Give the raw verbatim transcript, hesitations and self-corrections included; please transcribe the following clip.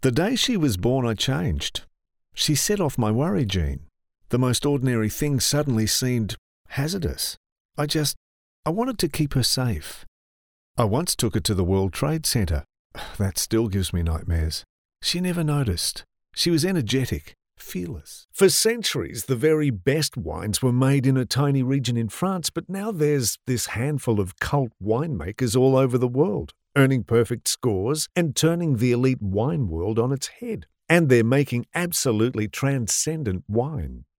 The day she was born, I changed. She set off my worry gene. The most ordinary thing suddenly seemed hazardous. I just, I wanted to keep her safe. I once took her to the World Trade Center. That still gives me nightmares. She never noticed. She was energetic, fearless. For centuries, the very best wines were made in a tiny region in France, but now there's this handful of cult winemakers all over the world, earning perfect scores and turning the elite wine world on its head. And they're making absolutely transcendent wine.